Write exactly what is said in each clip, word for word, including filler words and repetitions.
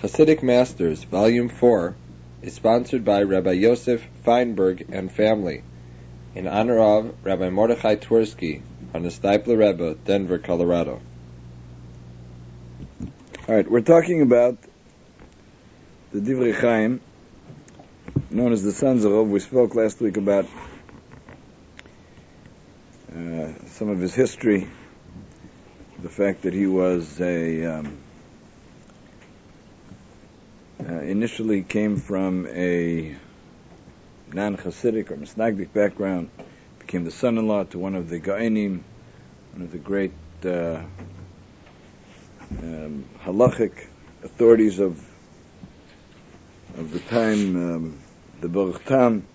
Hasidic Masters, Volume four, is sponsored by Rabbi Yosef Feinberg and family, in honor of Rabbi Mordechai Twersky, on the Steipler Rebbe, Denver, Colorado. All right, we're talking about the Divrei Chaim, known as the Sons of Ov. We spoke last week about uh, some of his history, the fact that he was a um, uh, initially came from a non-Hasidic or Misnagdic background, became the son-in-law to one of the Gaonim, one of the great uh, um, halachic authorities of of the time, um, the Baruch Tam.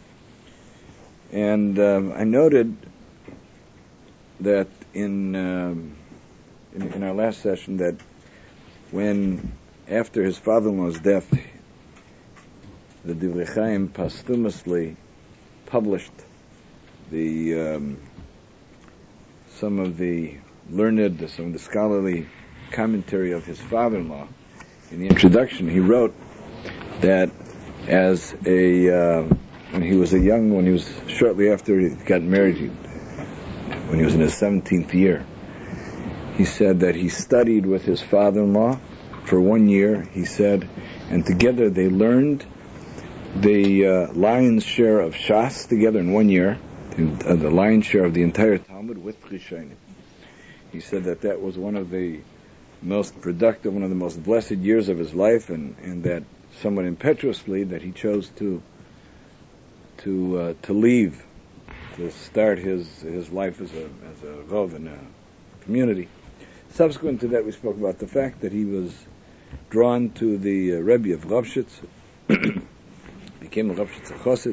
And um, I noted that in, um, in in our last session that when after his father-in-law's death, the Divrei Chaim posthumously published the um, some of the learned, some of the scholarly commentary of his father-in-law. In the introduction, he wrote that as a uh, when he was a young, when he was shortly after he got married, he, when he was in his seventeenth year, he said that he studied with his father-in-law for one year. He said, and together they learned the uh, lion's share of Shas together in one year, and, uh, the lion's share of the entire Talmud with Rishonim. He said that that was one of the most productive, one of the most blessed years of his life, and, and that somewhat impetuously that he chose to to uh, to leave, to start his his life as a as a Rov in a community. Subsequent to that, we spoke about the fact that he was drawn to the uh, Rebbe of Ravshitz, became a Ravshitz Chosid,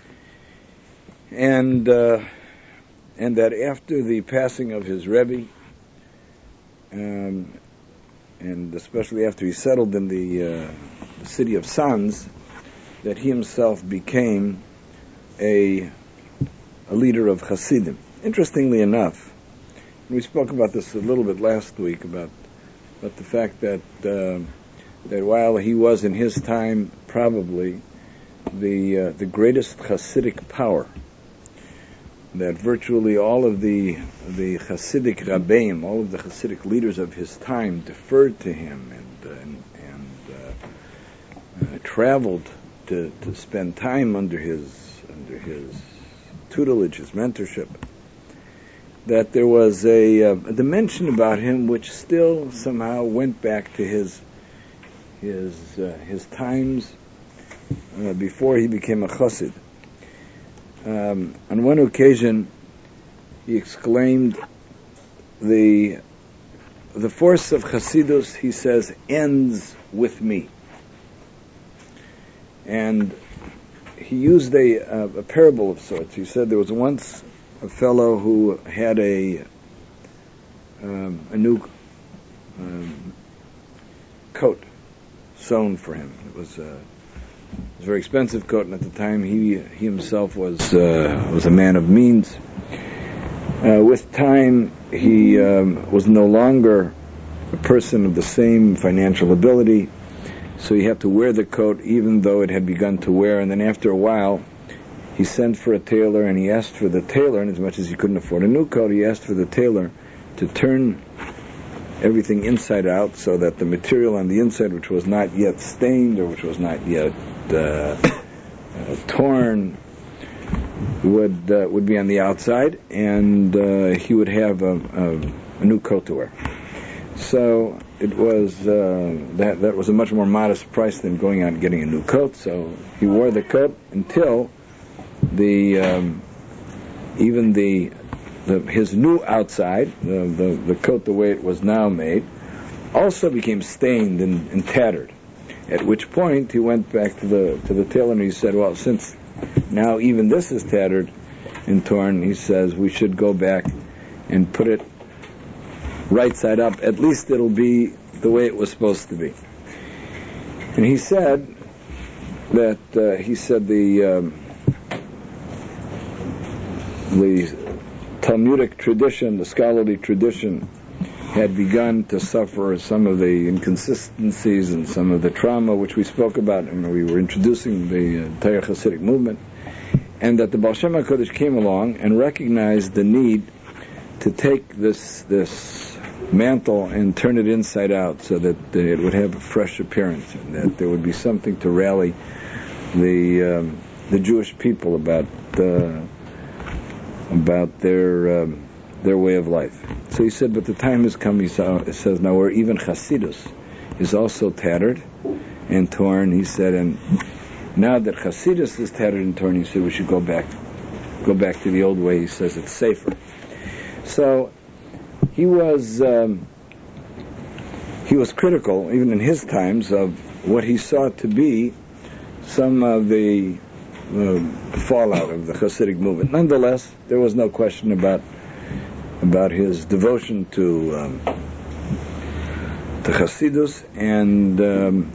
and uh, and that after the passing of his Rebbe, um, and especially after he settled in the, uh, the city of Sanz, that he himself became a a leader of Hasidim. Interestingly enough, we spoke about this a little bit last week about, about the fact that uh, that while he was in his time probably the uh, the greatest Hasidic power, that virtually all of the the Hasidic Rabbeim, all of the Hasidic leaders of his time deferred to him and uh, and, and uh, uh, traveled to to spend time under his under his tutelage, his mentorship. That there was a, uh, a dimension about him which still somehow went back to his his uh, his times uh, before he became a Chassid. Um, on one occasion, he exclaimed, "The the force of Chasidus," he says, "ends with me." And he used a, a, a parable of sorts. He said there was once a fellow who had a um, a new um, coat sewn for him. It was a, it was a very expensive coat, and at the time he he himself was uh, was a man of means. Uh, with time, he um, was no longer a person of the same financial ability, so he had to wear the coat even though it had begun to wear. And then after a while, he sent for a tailor, and he asked for the tailor, and as much as he couldn't afford a new coat, he asked for the tailor to turn everything inside out so that the material on the inside, which was not yet stained or which was not yet uh, uh, torn, would uh, would be on the outside, and uh, he would have a, a, a new coat to wear. So it was uh, that that was a much more modest price than going out and getting a new coat. So he wore the coat until the um, even the, the his new outside, the, the the coat the way it was now made, also became stained and, and tattered. At which point he went back to the to the tailor and he said, "Well, since now even this is tattered and torn," he says, "we should go back and put it right side up. At least it'll be the way it was supposed to be." And he said that uh, he said the um, the Talmudic tradition, the scholarly tradition, had begun to suffer some of the inconsistencies and some of the trauma which we spoke about when we were introducing the entire Hasidic movement, and that the Baal Shem HaKadosh came along and recognized the need to take this this mantle and turn it inside out so that it would have a fresh appearance, and that there would be something to rally the um, the Jewish people about uh, about their um, their way of life. So he said, but the time has come, he saw, it says now, where even Chasidus is also tattered and torn. He said, and now that Chasidus is tattered and torn, he said we should go back go back to the old way. He says it's safer. So he was um, he was critical, even in his times, of what he saw to be some of the uh, fallout of the Hasidic movement. Nonetheless, there was no question about about his devotion to um, to Hasidus, and um,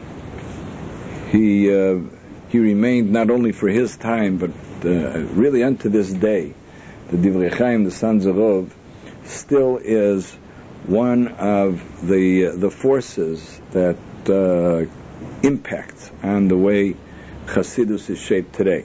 he uh, he remained not only for his time, but uh, really unto this day. The Divrei Chaim, the Sons of Ov, still is one of the uh, the forces that uh, impacts on the way Hasidus is shaped today.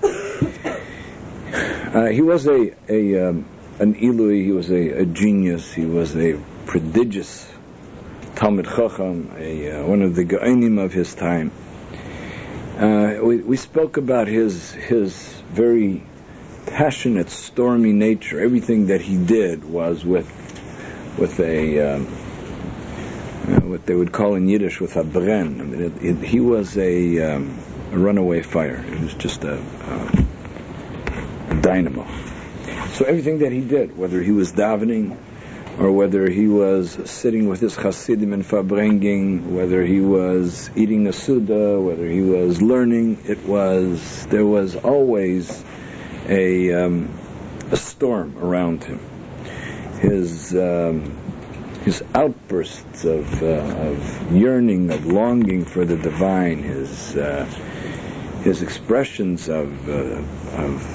Uh, he was a a um, an Ilui, he was a, a genius, he was a prodigious Talmid Chacham, a, uh, one of the Gaonim of his time. Uh, we, we spoke about his his very passionate, stormy nature. Everything that he did was with with a um, uh, what they would call in Yiddish with a bren. I mean, it, it, he was a, um, a runaway fire. It was just a, a, a dynamo. So everything that he did, whether he was davening, or whether he was sitting with his Hasidim and Farbrengen, whether he was eating a Suda, whether he was learning, it was there was always a um, a storm around him. His um, his outbursts of uh, of yearning, of longing for the divine, his uh, his expressions of uh, of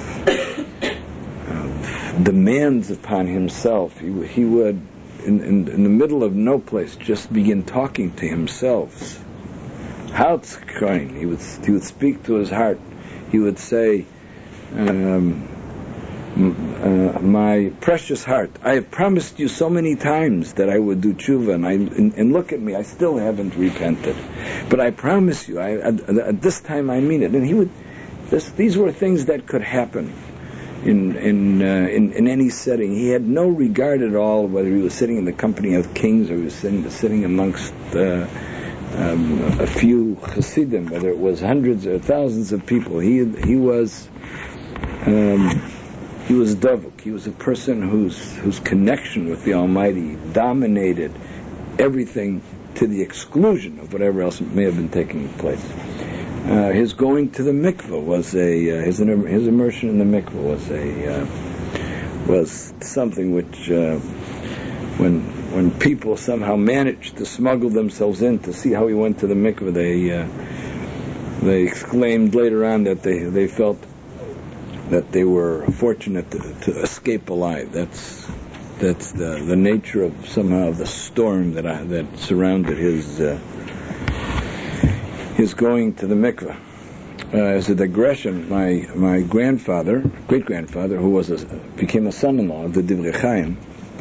demands upon himself. He, he would, in, in, in the middle of no place, just begin talking to himself. Hautskrein. He would he would speak to his heart. He would say, um, uh, "My precious heart, I have promised you so many times that I would do tshuva, and, I, and, and look at me, I still haven't repented. But I promise you, I, at, at this time I mean it." And he would. This, these were things that could happen in in, uh, in in any setting. He had no regard at all whether he was sitting in the company of kings or he was sitting, sitting amongst uh, um, a few Hasidim, whether it was hundreds or thousands of people. He he was um, he was Davuk. He was a person whose whose connection with the Almighty dominated everything to the exclusion of whatever else may have been taking place. Uh, his going to the mikveh was a uh, his his immersion in the mikveh was a uh, was something which uh, when when people somehow managed to smuggle themselves in to see how he went to the mikveh, they uh, they exclaimed later on that they they felt that they were fortunate to, to escape alive. That's that's the the nature of somehow the storm that I, that surrounded his. Uh, His going to the mikveh. Uh, as a digression, my my grandfather, great grandfather, who was a, became a son-in-law of the Divrei Chaim,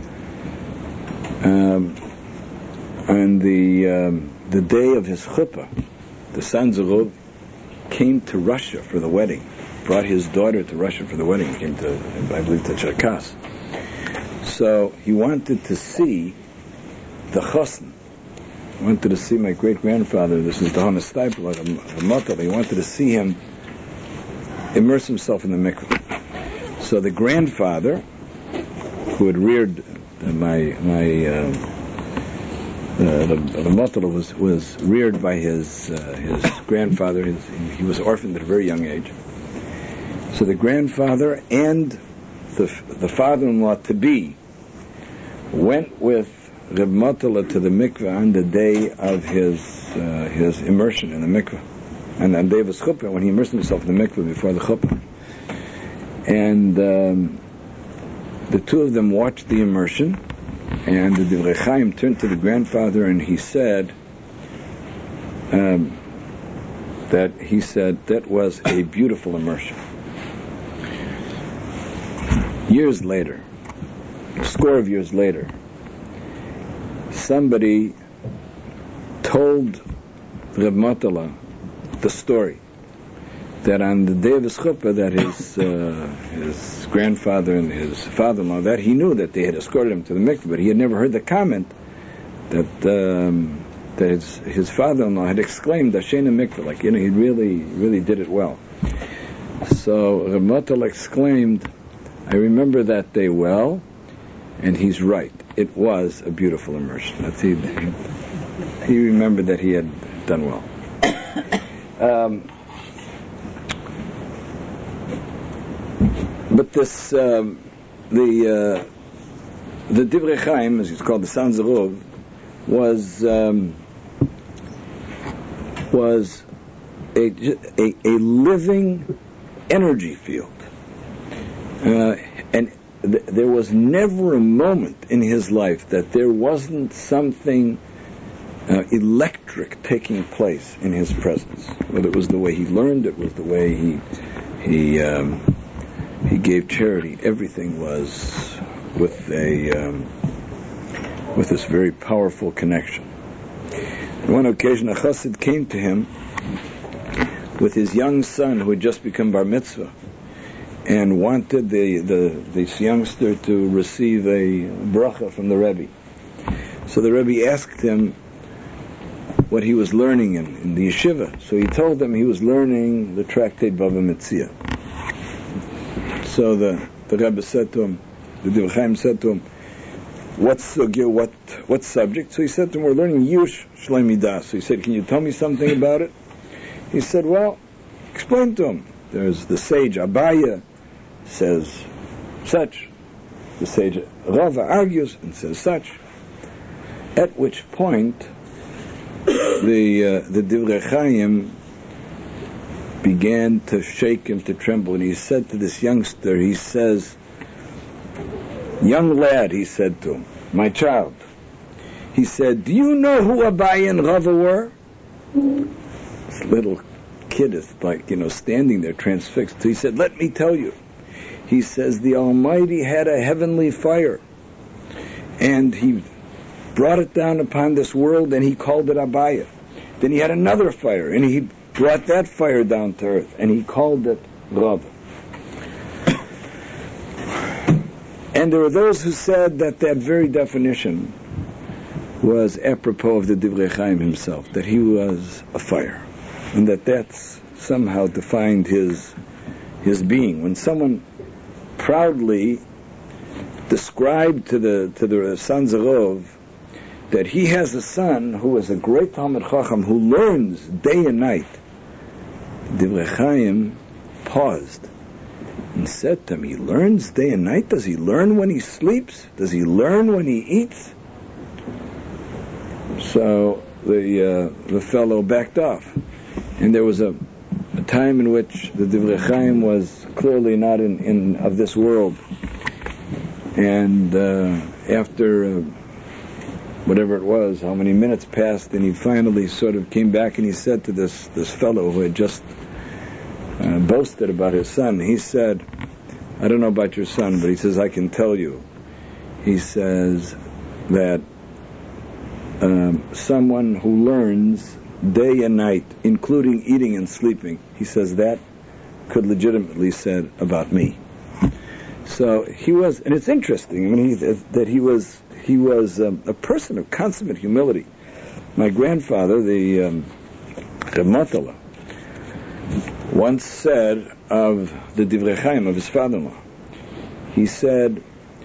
um, on the um, the day of his chuppah, the Sons of Ov came to Russia for the wedding. Brought his daughter to Russia for the wedding. He came to, I believe, to Cherkass. So he wanted to see the chassan. I wanted to see my great-grandfather, this is the Hana Steipler, the Motel. He wanted to see him immerse himself in the mikveh. So the grandfather, who had reared uh, my my uh, uh, the, the Motel was was reared by his uh, his grandfather. His, he was orphaned at a very young age. So the grandfather and the the father-in-law to be went with Reb Motala to the mikveh on the day of his uh, his immersion in the mikveh, and on the day of his chuppah, when he immersed himself in the mikveh before the chuppah. And um, the two of them watched the immersion, And the Divrei Chaim turned to the grandfather and he said um, that he said that was a beautiful immersion. Years later, a score of years later, somebody told Reb Motala the story that on the day of his chuppah, that his uh, his grandfather and his father-in-law, that he knew that they had escorted him to the mikveh, but he had never heard the comment that um, that his, his father-in-law had exclaimed "Ashena mikveh," like, you know, he really really did it well. So Reb Motala exclaimed, "I remember that day well," and he's right. It was a beautiful immersion. That's he. He remembered that he had done well. Um, but this, um, the uh, the Divrei Chaim, as it's called, the San Zerov, was um, was a, a a living energy field, uh, and th- there was never a moment in his life that there wasn't something Uh, electric taking place in his presence. Whether it was the way he learned, it was the way he he um, he gave charity. Everything was with a um, with this very powerful connection. On one occasion, a chassid came to him with his young son who had just become bar mitzvah and wanted the the this youngster to receive a bracha from the Rebbe. So the Rebbe asked him what he was learning in, in the yeshiva. So he told them he was learning the tractate Bava Metzia. So the, the Rebbe said to him, the Divrei Chaim said to him, what's sugya, what what subject? So he said to him, we're learning Yush Shleimidah. So he said, can you tell me something about it? He said, well, explain to him. There's the sage Abaya says such. The sage Rava argues and says such. At which point the uh, the Divrei Chaim began to shake him, to tremble, and he said to this youngster, he says, young lad, he said to him, my child, he said, do you know who Abaye and Rava were? This little kid is like, you know, standing there transfixed. So he said, let me tell you. He says, the Almighty had a heavenly fire, and he brought it down upon this world, and he called it Abaya. Then he had another fire, and he brought that fire down to earth, and he called it Rava. And there were those who said that that very definition was apropos of the Divrei Chaim himself, that he was a fire, and that that's somehow defined his his being. When someone proudly described to the to the San Zerov that he has a son who is a great Talmid Chacham who learns day and night, Divrei Chaim paused and said to him, he learns day and night? Does he learn when he sleeps? Does he learn when he eats? So the uh, the fellow backed off, and there was a, a time in which the Divrei Chaim was clearly not in, in of this world, and uh, after uh, whatever it was, how many minutes passed, and he finally sort of came back and he said to this, this fellow who had just uh, boasted about his son, he said, I don't know about your son, but he says, I can tell you. He says that um, someone who learns day and night, including eating and sleeping, he says that could legitimately said about me. So he was, and it's interesting, I mean, he, that he was He was um, a person of consummate humility. My grandfather, the um, Reb Motala, once said of the Divrei Chaim, of his father-in-law, he said,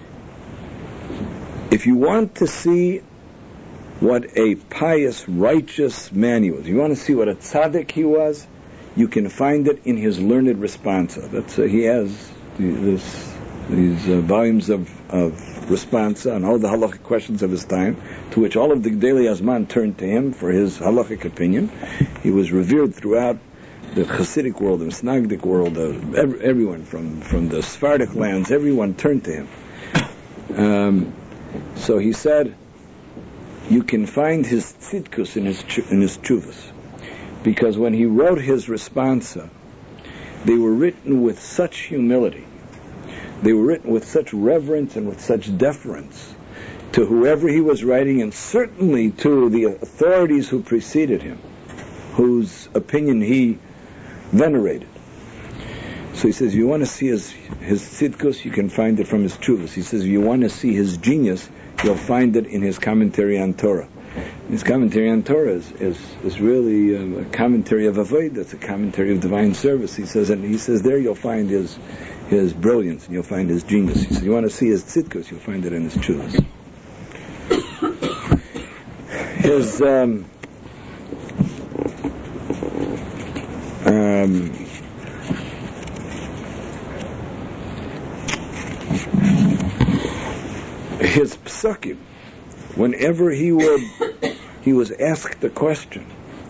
if you want to see what a pious, righteous man he was, you want to see what a tzaddik he was, you can find it in his learned responsa. That's uh, he has this, these uh, volumes of, of responsa on all the halachic questions of his time, to which all of the Gdolei Hazman turned to him for his halachic opinion. He was revered throughout the Hasidic world and Snagdic world. Uh, every, everyone from, from the Sephardic lands, everyone turned to him. Um, So he said, you can find his tzidkus in his in his tshuvas, because when he wrote his responsa, they were written with such humility, they were written with such reverence and with such deference to whoever he was writing, and certainly to the authorities who preceded him, whose opinion he venerated. So he says, you want to see his his tzidkus, you can find it from his tshuvas. He says, if you want to see his genius, you'll find it in his commentary on Torah. His commentary on Torah is is, is really um, a commentary of avodah. It's a commentary of divine service. He says, and he says there you'll find his his brilliance and you'll find his genius. He says, you want to see his tzidkus, you'll find it in his tshuvas. His um, um, his psukim, whenever he would he was asked a question,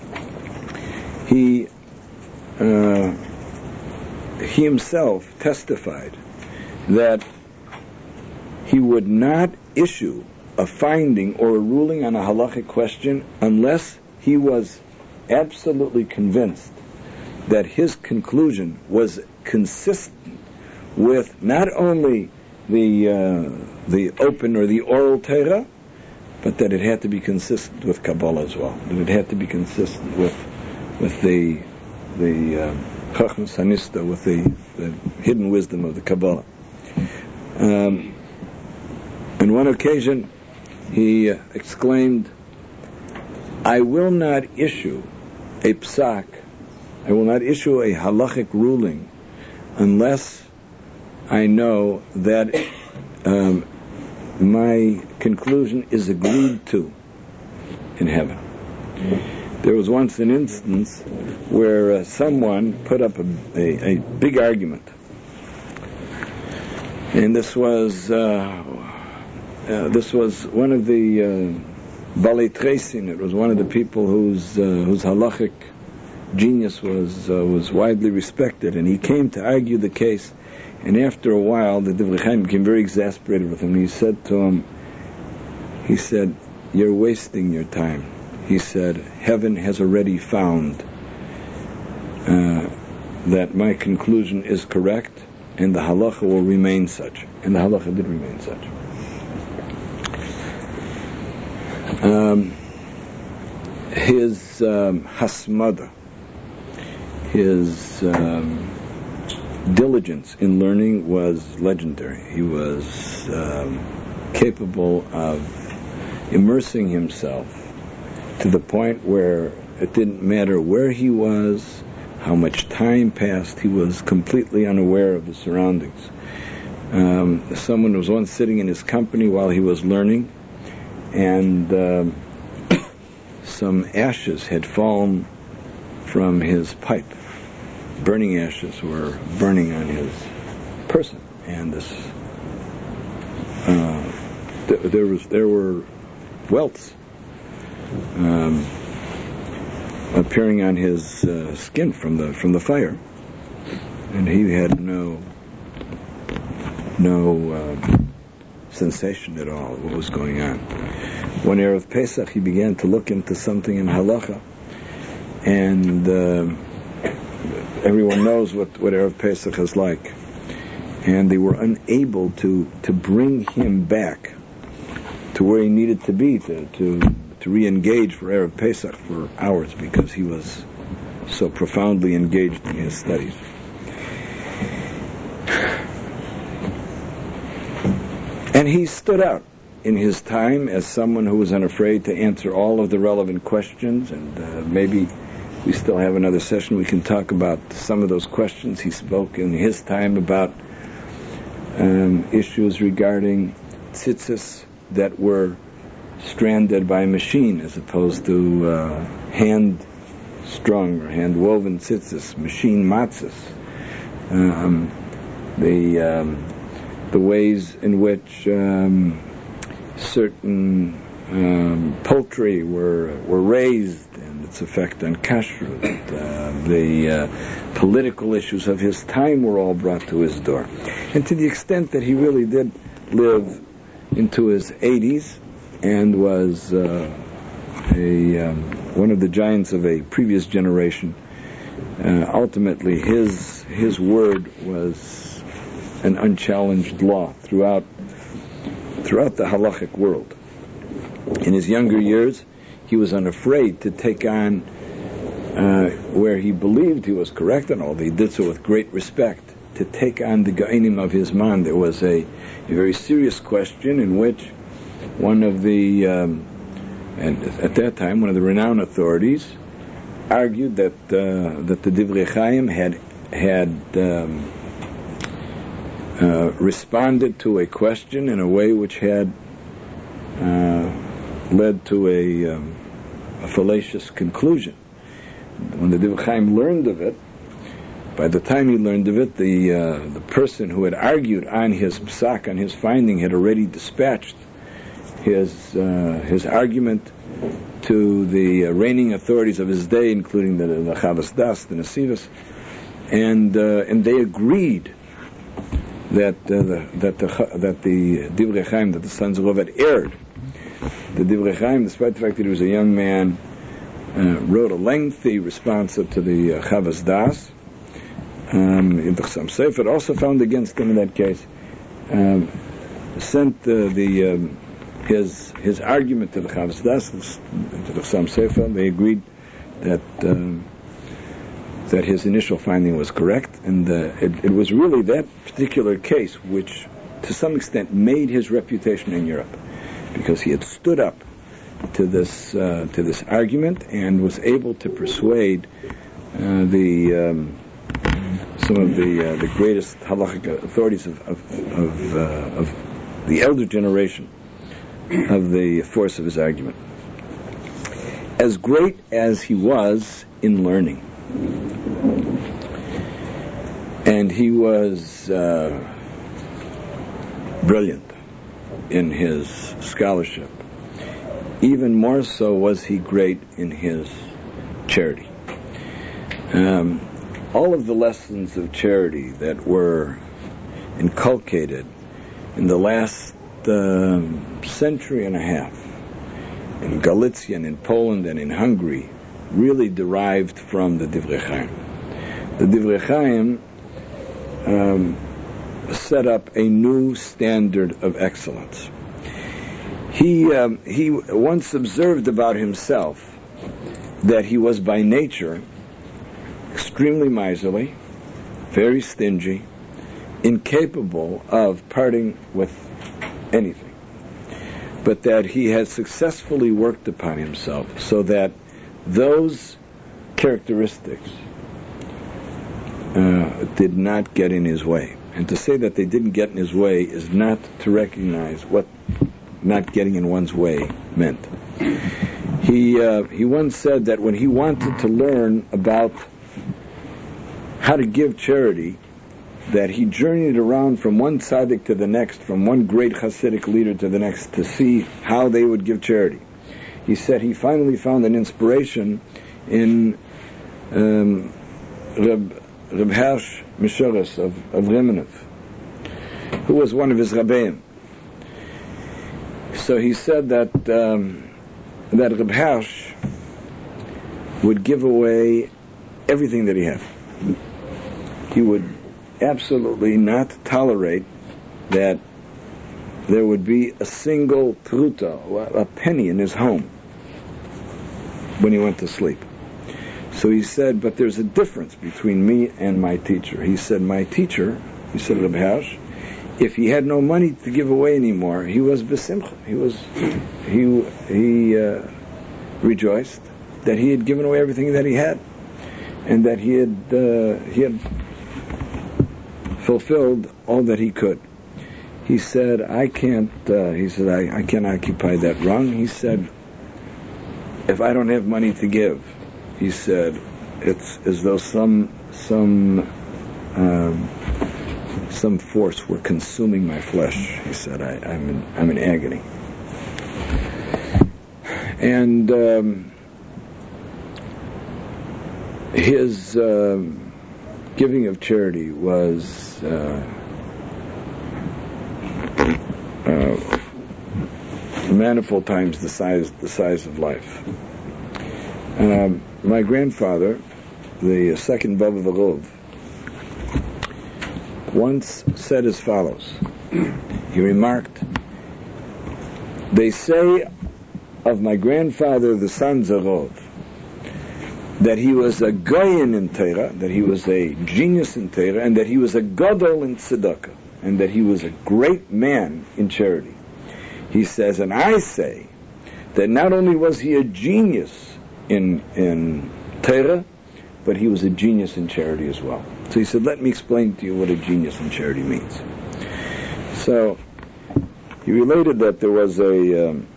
he uh, he himself testified that he would not issue a finding or a ruling on a halachic question unless he was absolutely convinced that his conclusion was consistent with not only the uh, the open or the oral Torah, but that it had to be consistent with Kabbalah as well. That it had to be consistent with with the the Chachmas Hanista, with the, the hidden wisdom of the Kabbalah. Um, on one occasion, he uh, exclaimed, I will not issue a psak, I will not issue a halachic ruling unless I know that um, my conclusion is agreed to in heaven. There was once an instance where uh, someone put up a, a, a big argument, and this was uh, uh, this was one of the uh, Balei Tresin. It was one of the people whose uh, whose halachic genius was uh, was widely respected, and he came to argue the case. And after a while, the Divrei Chaim became very exasperated with him. He said to him, he said, you're wasting your time. He said, heaven has already found uh, that my conclusion is correct, and the halacha will remain such. And the halacha did remain such. Um, his um, hasmada, his um, diligence in learning was legendary. He was um, capable of immersing himself to the point where it didn't matter where he was, how much time passed, he was completely unaware of the surroundings. Um, someone was once sitting in his company while he was learning, and um, some ashes had fallen from his pipe. Burning ashes were burning on his person, and this uh, th- there was there were welts um, appearing on his uh, skin from the from the fire, and he had no no uh, sensation at all of what was going on. One Erev Pesach, he began to look into something in halacha, and uh, everyone knows what, what Erev Pesach is like. And they were unable to, to bring him back to where he needed to be, to, to, to re-engage for Erev Pesach for hours, because he was so profoundly engaged in his studies. And he stood out in his time as someone who was unafraid to answer all of the relevant questions, and uh, maybe we still have another session. We can talk about some of those questions. He spoke in his time about um, issues regarding tzitzis that were stranded by machine as opposed to uh, hand-strung or hand-woven tzitzis, machine matzahs. Um, the um, the ways in which um, certain um, poultry were were raised and its effect on kashrut. Uh, the uh, political issues of his time were all brought to his door. And to the extent that he really did live into his eighties and was uh, a um, one of the giants of a previous generation. Uh, ultimately, his his word was an unchallenged law throughout throughout the halachic world. In his younger years, he was unafraid to take on uh, where he believed he was correct, and although he did so with great respect, to take on the Ga'inim of his man. There was a, a very serious question in which one of the, um, and at that time, one of the renowned authorities argued that uh, that the Divrei Chaim had had um, uh, responded to a question in a way which had uh, led to a, um, a fallacious conclusion. When the Divrei Chaim learned of it, by the time he learned of it, the uh, the person who had argued on his psak, on his finding, had already dispatched his uh, his argument to the uh, reigning authorities of his day, including the, the Chavas Das, the Nesivos, and uh, and they agreed that uh, the, that the that the Divrei Chaim, that the sons of Rav had erred. The Divrei Chaim, despite the fact that he was a young man, uh, wrote a lengthy response to the uh, Chavas Das. Um, in the Chassam Sefer, also found against him in that case, um, sent uh, the um, his his argument to the Chavas Das, to the Chassam Sefer. They agreed that um, that his initial finding was correct, and uh, it, it was really that particular case which, to some extent, made his reputation in Europe, because he had stood up to this uh, to this argument and was able to persuade uh, the um, some of the uh, the greatest halachic authorities of of of, uh, of the elder generation of the force of his argument. As great as he was in learning, and he was uh, brilliant in his scholarship, even more so was he great in his charity. Um, all of the lessons of charity that were inculcated in the last uh, century and a half in Galicia and in Poland and in Hungary really derived from the Divrei Chaim. The Divrei Chaim um, set up a new standard of excellence. He um, he once observed about himself that he was by nature extremely miserly, very stingy, incapable of parting with anything, but that he had successfully worked upon himself so that those characteristics uh, did not get in his way. And to say that they didn't get in his way is not to recognize what not getting in one's way meant. He uh, he once said that when he wanted to learn about how to give charity, that he journeyed around from one tzaddik to the next, from one great Hasidic leader to the next, to see how they would give charity. He said he finally found an inspiration in um, Reb, Reb Hersh Mishoros of, of Remenov, who was one of his Rabbeim. So he said that um, that Reb Hersh would give away everything that he had. He would absolutely not tolerate that there would be a single pruta, a penny in his home when he went to sleep. So he said, but there's a difference between me and my teacher. He said, my teacher, he said, Reb Hersh, if he had no money to give away anymore, he was besimcha. He was, he he uh, rejoiced that he had given away everything that he had, and that he had uh, he had fulfilled all that he could. He said, I can't, uh, he said, I, I can't occupy that rung. He said, if I don't have money to give, he said, it's as though some, some, um, some force were consuming my flesh. He said, I, I'm in, I'm in agony. And, um, his, um, giving of charity was uh, uh, manifold times the size the size of life. Um, my grandfather, the second Baba Varov, once said as follows. He remarked, "They say of my grandfather, the son Zarov, that he was a goyin in Torah, that he was a genius in Torah, and that he was a gadol in tzedakah, and that he was a great man in charity." He says, and I say that not only was he a genius in in Torah, but he was a genius in charity as well. So he said, let me explain to you what a genius in charity means. So he related that there was a um,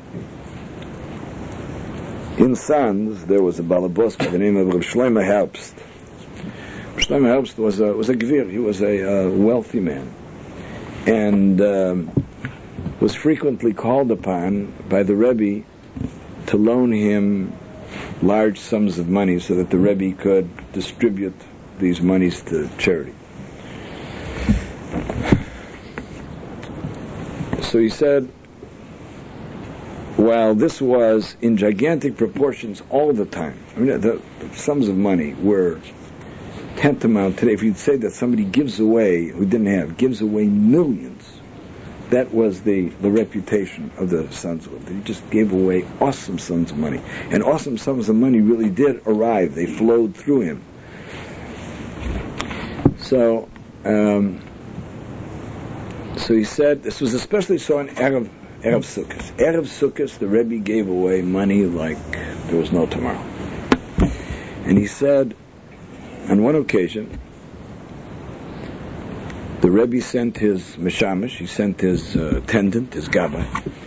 in Sanz there was a balabos by the name of Rav Shlomo Herbst. Rav Shlomo Herbst was a was a gvir. He was a uh, wealthy man, and um, was frequently called upon by the Rebbe to loan him large sums of money so that the Rebbe could distribute these monies to charity. So he said, while this was in gigantic proportions all the time, I mean, the, the sums of money were tantamount today. If you'd say that somebody gives away, who didn't have, gives away millions, that was the, the reputation of the sons of They just gave away awesome sums of money. And awesome sums of money really did arrive. They flowed through him. So, um, so he said, this was especially so in Erev, Erev Sukkot. Erev Sukkot, the Rebbe gave away money like there was no tomorrow. And he said, on one occasion, the Rebbe sent his meshamish, he sent his uh, attendant, his gabbai,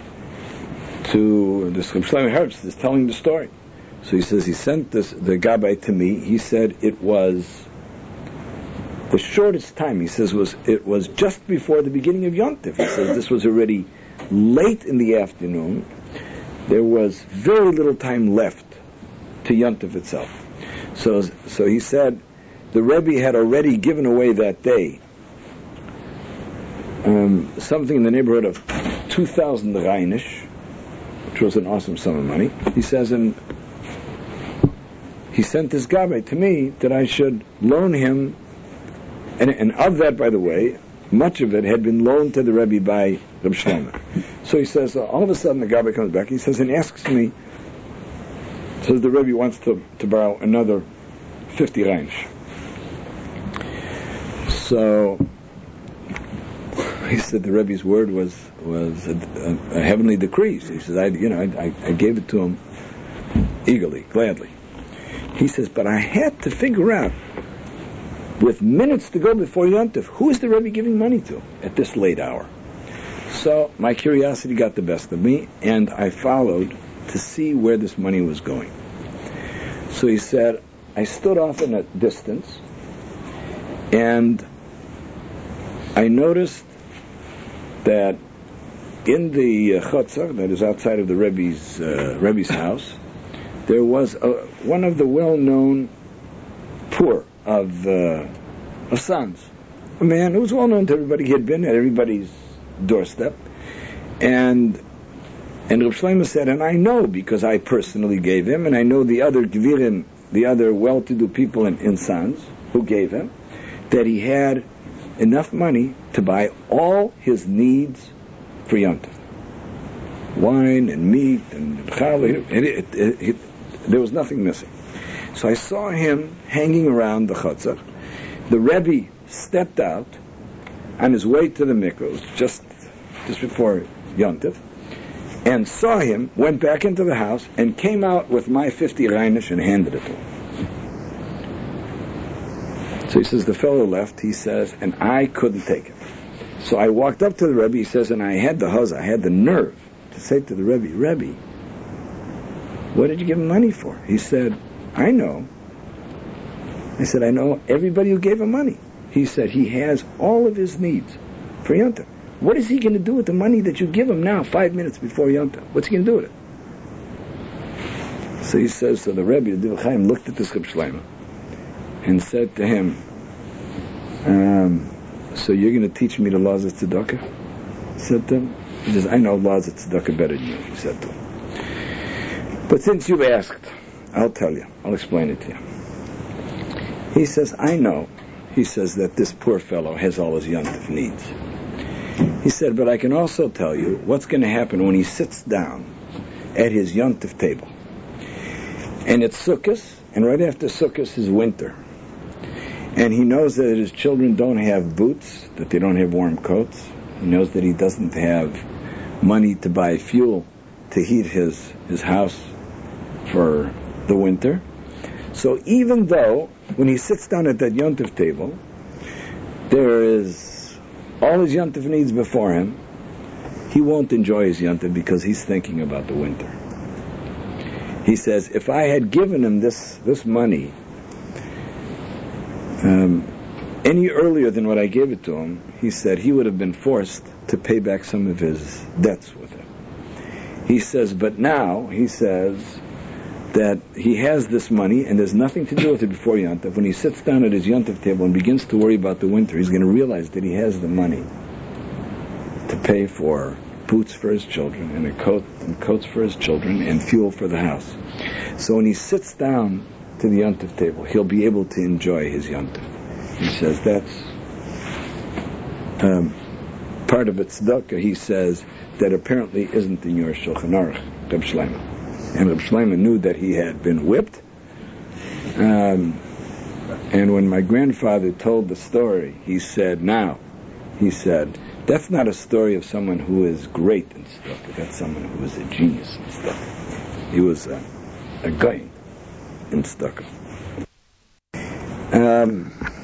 to this Rav Shlomo Herbst is telling the story. So he says he sent this the gabbai to me. He said it was the shortest time. He says was it was just before the beginning of Yom Tov. He says this was already late in the afternoon. There was very little time left to Yom Tov itself. So so he said the Rebbe had already given away that day Um, something in the neighborhood of two thousand reinish, which was an awesome sum of money. He says, and he sent this gabbai to me that I should loan him, and, and of that, by the way, much of it had been loaned to the Rebbe by Reb Shlomo. So he says, uh, all of a sudden the gabbai comes back, he says, and asks me, says the Rebbe wants to, to borrow another fifty reinish. So he said the Rebbe's word was was a, a, a heavenly decree. So he says, I, you know, I, I gave it to him eagerly, gladly. He says, but I had to figure out, with minutes to go before Yom Tov, who is the Rebbe giving money to at this late hour? So my curiosity got the best of me, and I followed to see where this money was going. So he said, I stood off in a distance, and I noticed that in the uh, chutzah, that is outside of the Rebbe's uh, Rebbe's house, there was a, one of the well-known poor of uh, of Sanz, a man who was well known to everybody. He had been at everybody's doorstep, and and Rav Shlomo said, and I know because I personally gave him, and I know the other gvirim, the other well-to-do people in, in Sanz who gave him, that he had enough money to buy all his needs for Yom Tov. Wine and meat and challah, it, it, it, it, there was nothing missing. So I saw him hanging around the chutzah. The Rebbe stepped out on his way to the mikvah, just just before Yom Tov, and saw him, went back into the house, and came out with my fifty reinish and handed it to him. So he says, the fellow left, he says, and I couldn't take it. So I walked up to the Rebbe, he says, and I had the huzz, I had the nerve to say to the Rebbe, Rebbe, what did you give him money for? He said, I know. I said, I know everybody who gave him money. He said, he has all of his needs for Yom Tov. What is he going to do with the money that you give him now, five minutes before Yom Tov? What's he going to do with it? So he says, so the Rebbe, the Divrei Chaim, looked at the Rav Shlomo and said to him, um, so you're going to teach me the laws of tzedakah? Said to him, He says, I know laws of tzedakah better than you, he said to him. But since you've asked, I'll tell you. I'll explain it to you. He says, I know, he says, that this poor fellow has all his yontif needs. He said, but I can also tell you what's going to happen when he sits down at his yontif table. And it's Sukkot, and right after Sukkot is winter. And he knows that his children don't have boots, that they don't have warm coats. He knows that he doesn't have money to buy fuel to heat his, his house for the winter. So even though, when he sits down at that yontif table, there is all his yontif needs before him, he won't enjoy his yontif because he's thinking about the winter. He says, if I had given him this, this money um, any earlier than what I gave it to him, he said he would have been forced to pay back some of his debts with it. He says, but now, he says, that he has this money and there's nothing to do with it before Yontif. When he sits down at his Yontif table and begins to worry about the winter, he's going to realize that he has the money to pay for boots for his children and a coat and coats for his children and fuel for the house. So when he sits down to the Yontif table, he'll be able to enjoy his Yontif. He says that's um, part of its tzedakah. He says that apparently isn't in your Shulchan Aruch, Reb Shlomo. And Reb Shlomo knew that he had been whipped. Um, and when my grandfather told the story, he said, now, he said, that's not a story of someone who is great in tzedakah. That's someone who is a genius in tzedakah. He was a, a guy in tzedakah. Um,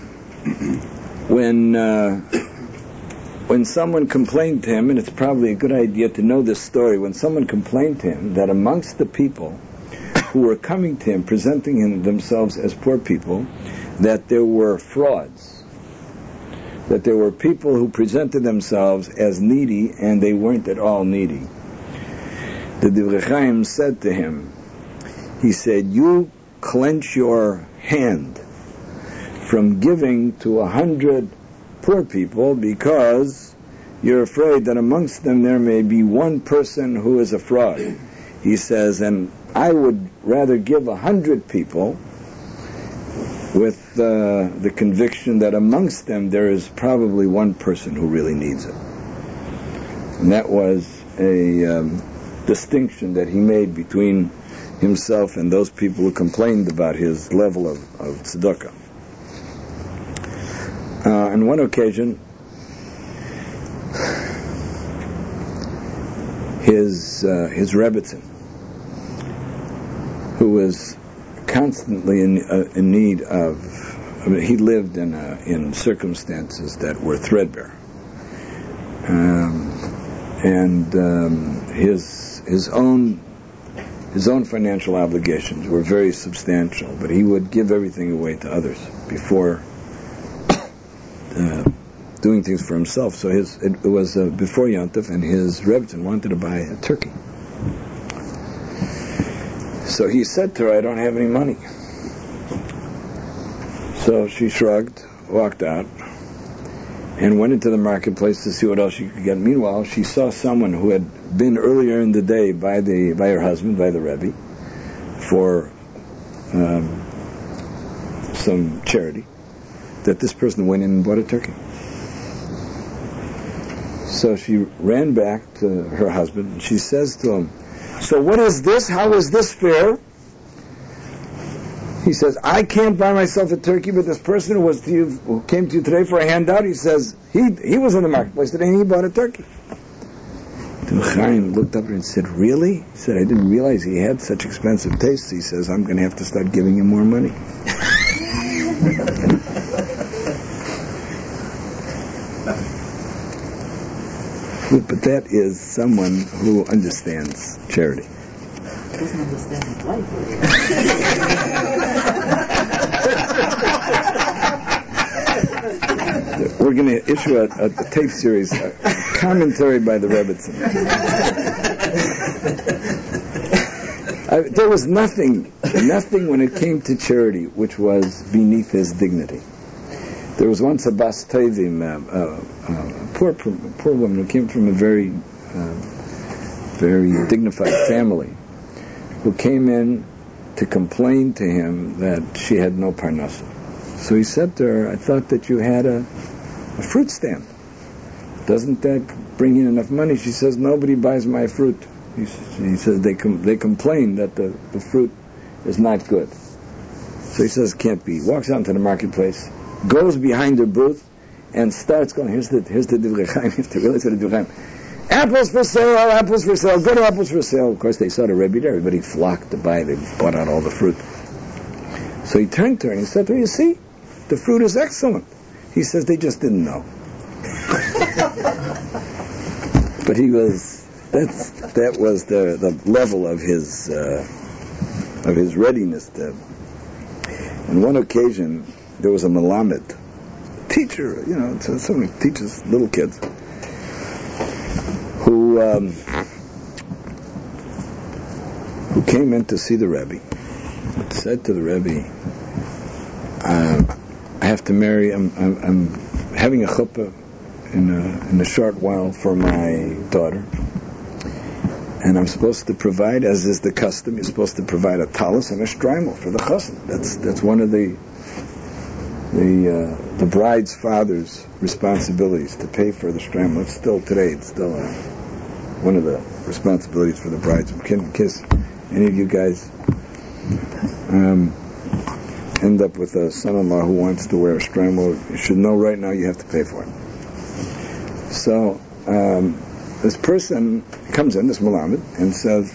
when uh, when someone complained to him, and it's probably a good idea to know this story, when someone complained to him that amongst the people who were coming to him, presenting him themselves as poor people, that there were frauds, that there were people who presented themselves as needy, and they weren't at all needy. The Divrei Chaim said to him, he said, you clench your hand from giving to a hundred poor people because you're afraid that amongst them there may be one person who is a fraud. He says, and I would rather give a hundred people with uh, the conviction that amongst them there is probably one person who really needs it. And that was a um, distinction that he made between himself and those people who complained about his level of, of tzedakah. Uh, on one occasion, his uh, his Rebbitzin, who was constantly in uh, in need of, I mean, he lived in uh, in circumstances that were threadbare, um, and um, his his own his own financial obligations were very substantial. But he would give everything away to others before Uh, doing things for himself. So his it, it was uh, before Yontif, and his Rebbitzin wanted to buy a turkey. So he said to her, I don't have any money. So she shrugged, walked out, and went into the marketplace to see what else she could get. Meanwhile, she saw someone who had been earlier in the day by the by her husband, by the Rebbe, for um, some charity, that this person went in and bought a turkey. So she ran back to her husband, and she says to him, so what is this? How is this fair? He says, I can't buy myself a turkey, but this person who was to you, who came to you today for a handout, he says, he he was in the marketplace today and he bought a turkey. The Chaim looked up at her and said, really? He said, I didn't realize he had such expensive tastes. He says, I'm going to have to start giving him more money. But that is someone who understands charity. Doesn't understand his life. We're going to issue a, a, a tape series, a commentary by the Rebbitzin. I, there was nothing, nothing when it came to charity which was beneath his dignity. There was once a Bas Tovim, uh, uh, uh, poor, poor woman who came from a very uh, very dignified family, who came in to complain to him that she had no parnasa. So he said to her, I thought that you had a, a fruit stand. Doesn't that bring in enough money? She says, nobody buys my fruit. He, he says, they com- they complain that the, the fruit is not good. So he says, can't be. He walks out into the marketplace, goes behind her booth, and starts going, here's the here's the Divrei Chaim, you have to realize what the Divrei Chaim. Apples for sale, apples for sale, good apples for sale. Of course, they saw the Rebbe there. Everybody flocked to buy. They bought out all the fruit. So he turned to her and he said to her, you see, the fruit is excellent. He says, they just didn't know. But he was, that's, that was the, the level of his, uh, of his readiness to. On one occasion, there was a Melamed, teacher, you know, someone who teaches little kids, who um, who came in to see the Rebbe, said to the Rebbe, uh, I have to marry, I'm, I'm, I'm having a chuppah in a, in a short while for my daughter, and I'm supposed to provide, as is the custom, you're supposed to provide a talus and a shtreimel for the chassan. That's that's one of the the uh, the bride's father's responsibilities, to pay for the shtreimel. It's still today, it's still uh, one of the responsibilities for the brides. In case any of you guys um, end up with a son-in-law who wants to wear a shtreimel, you should know right now you have to pay for it. So um, this person comes in, this Melamed, and says,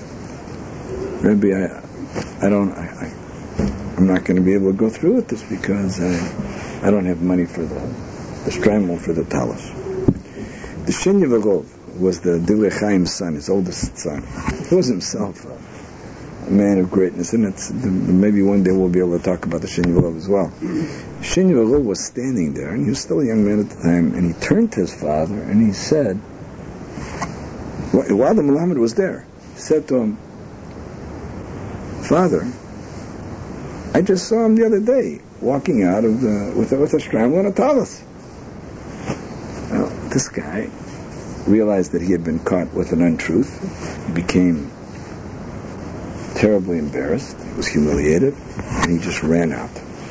Rebbe, I, I don't, I, I, I'm not going to be able to go through with this because I, I don't have money for the, the shtreimel for the talus. The Shin Yevagov was the Divrei Chaim's son, his oldest son. He was himself a, a man of greatness, and it's, maybe one day we'll be able to talk about the Shin Yevagov as well. Shin Yevagov was standing there, and he was still a young man at the time, and he turned to his father and he said, while the Melamed was there, he said to him, Father, I just saw him the other day walking out of the with a, with a shtreimel and a talus. Well, this guy realized that he had been caught with an untruth. He became terribly embarrassed. He was humiliated, and he just ran out.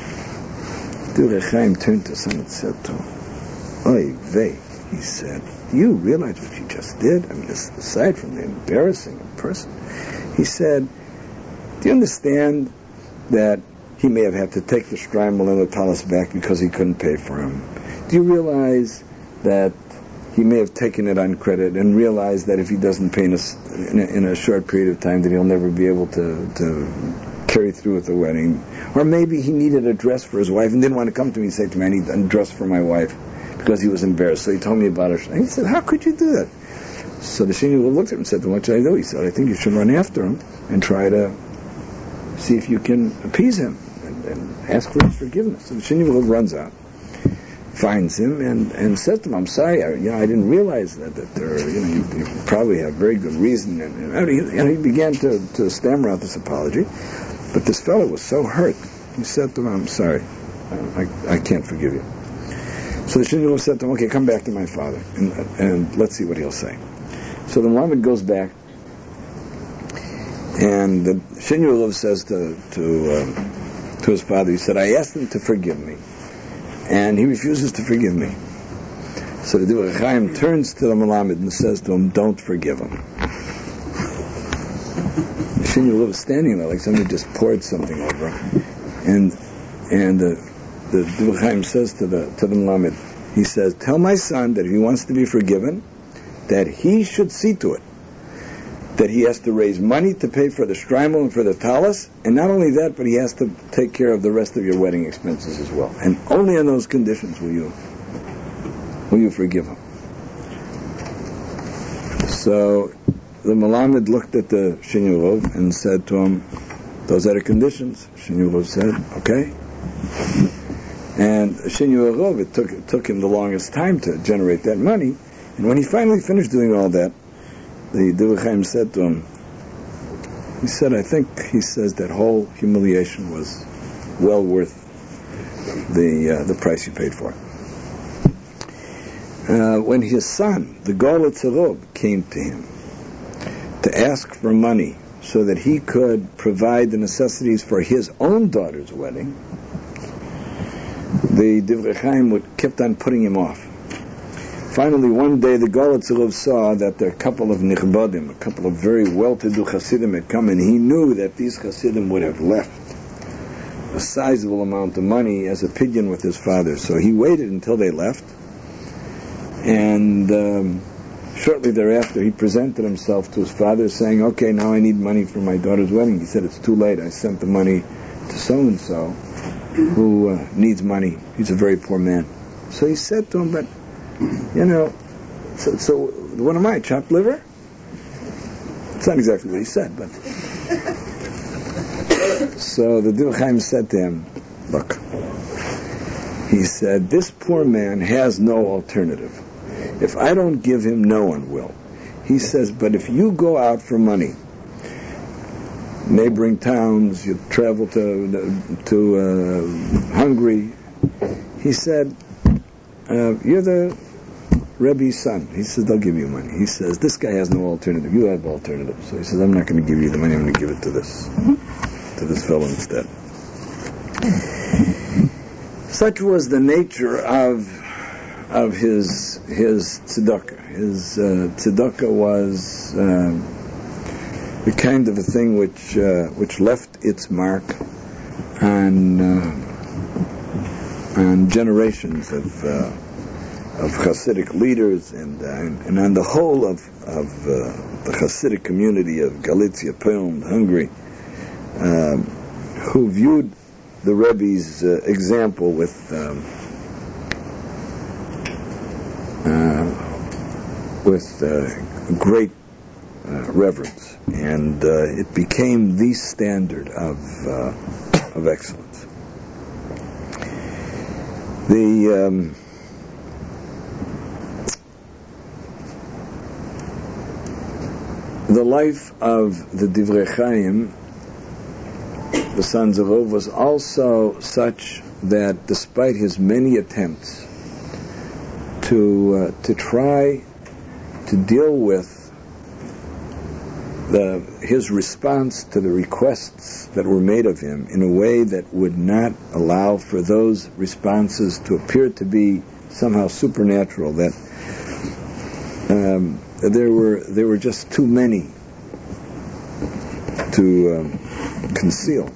Divrei Chaim turned to his son and said to him, Oy vey, he said, you realize what you just did? I mean, aside from the embarrassing person, he said, do you understand that he may have had to take the shtreimel and the talus back because he couldn't pay for him? Do you realize that he may have taken it on credit and realized that if he doesn't pay in a, in a, in a short period of time, that he'll never be able to, to carry through with the wedding? Or maybe he needed a dress for his wife and didn't want to come to me and say to me, I need a dress for my wife, because he was embarrassed. So he told me about it. And he said, how could you do that? So the Shin Yevagov looked at him and said, what should I do? He said, I think you should run after him and try to see if you can appease him and, and ask for his forgiveness. So the Shin Yevagov runs out, finds him, and, and said to him, I'm sorry, I, you know, I didn't realize that, that there, you know, you, you probably have very good reason. And, and, he, and he began to, to stammer out this apology. But this fellow was so hurt. He said to him, I'm sorry, I, I, I can't forgive you. So the Shin Yevagov said to him, okay, come back to my father, and, and let's see what he'll say. So the Melamed goes back, and the Shin Yevagov says to to, um, to his father, he said, I asked him to forgive me, and he refuses to forgive me. So the Divrei Chaim turns to the Melamed and says to him, don't forgive him. The Shin Yevagov was standing there like somebody just poured something over him. And, and the The Divrei Chaim says to the to the Melamed, he says, tell my son that if he wants to be forgiven, that he should see to it that he has to raise money to pay for the shtreimel and for the talus, and not only that, but he has to take care of the rest of your wedding expenses as well. And only on those conditions will you will you forgive him. So the Melamed looked at the Shin Yevagov and said to him, those are the conditions. Shin Yevagov said, okay. And Shin Yevagov, it took, it took him the longest time to generate that money. And when he finally finished doing all that, the Divrei Chaim said to him, he said, I think, he says, that whole humiliation was well worth the uh, the price you paid for it. uh, when his son, the Gola Tzarov, came to him to ask for money so that he could provide the necessities for his own daughter's wedding, the Divrei Chaim would kept on putting him off. Finally, one day, the Gola Tzarov saw that there are a couple of nichbadim, a couple of very well-to-do Hasidim had come, and he knew that these Hasidim would have left a sizable amount of money as a pidyon with his father. So he waited until they left, and um, shortly thereafter, he presented himself to his father, saying, "Okay, now I need money for my daughter's wedding." He said, "It's too late. I sent the money to so-and-so, who uh, needs money. He's a very poor man." So he said to him, "But, you know, so, so what am I, chopped liver?" It's not exactly what he said, but... So the Divrei Chaim said to him, "Look," he said, "this poor man has no alternative. If I don't give him, no one will." He says, "But if you go out for money, neighboring towns, you travel to to uh, Hungary," he said, uh, "you're the Rebbe's son." He says, "They'll give you money." He says, "This guy has no alternative. You have alternative." So he says, "I'm not going to give you the money. I'm going to give it to this to this fellow instead." Such was the nature of of his his tzedakah. His uh, tzedakah was uh, the kind of a thing which uh, which left its mark on uh, on generations of uh, of Hasidic leaders and uh, and on the whole of of uh, the Hasidic community of Galicia, Poland, Hungary, um, who viewed the Rebbe's uh, example with um, uh, with uh, great uh, reverence, and uh, it became the standard of uh, of excellence. The um, the life of the Divrei Chaim, the sons of Ov, was also such that despite his many attempts to uh, to try to deal with the his response to the requests that were made of him in a way that would not allow for those responses to appear to be somehow supernatural, that um, there were there were just too many to um, conceal.